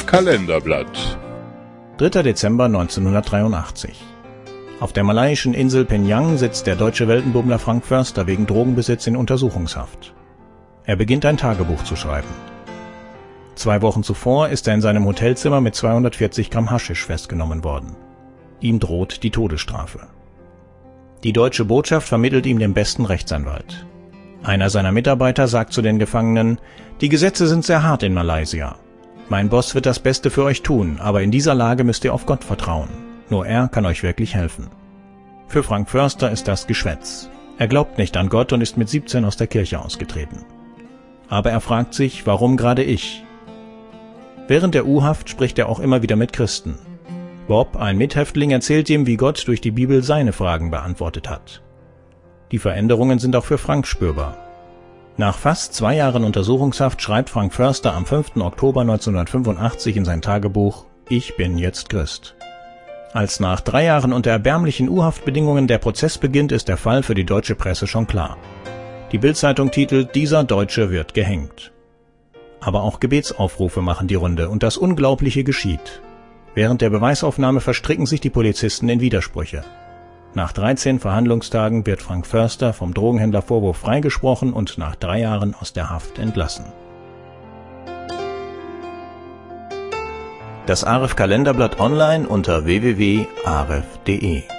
Kalenderblatt. 3. Dezember 1983. Auf der malaiischen Insel Penang sitzt der deutsche Weltenbummler Frank Förster wegen Drogenbesitz in Untersuchungshaft. Er beginnt ein Tagebuch zu schreiben. 2 Wochen zuvor ist er in seinem Hotelzimmer mit 240 Gramm Haschisch festgenommen worden. Ihm droht die Todesstrafe. Die deutsche Botschaft vermittelt ihm den besten Rechtsanwalt. Einer seiner Mitarbeiter sagt zu den Gefangenen: Die Gesetze sind sehr hart in Malaysia. Mein Boss wird das Beste für euch tun, aber in dieser Lage müsst ihr auf Gott vertrauen. Nur er kann euch wirklich helfen. Für Frank Förster ist das Geschwätz. Er glaubt nicht an Gott und ist mit 17 aus der Kirche ausgetreten. Aber er fragt sich, warum gerade ich? Während der U-Haft spricht er auch immer wieder mit Christen. Bob, ein Mithäftling, erzählt ihm, wie Gott durch die Bibel seine Fragen beantwortet hat. Die Veränderungen sind auch für Frank spürbar. Nach fast 2 Jahren Untersuchungshaft schreibt Frank Förster am 5. Oktober 1985 in sein Tagebuch: Ich bin jetzt Christ. Als nach 3 Jahren unter erbärmlichen U-Haftbedingungen der Prozess beginnt, ist der Fall für die deutsche Presse schon klar. Die Bild-Zeitung titelt: Dieser Deutsche wird gehängt. Aber auch Gebetsaufrufe machen die Runde und das Unglaubliche geschieht. Während der Beweisaufnahme verstricken sich die Polizisten in Widersprüche. Nach 13 Verhandlungstagen wird Frank Förster vom Drogenhändlervorwurf freigesprochen und nach 3 Jahren aus der Haft entlassen. Das AREF Kalenderblatt online unter www.aref.de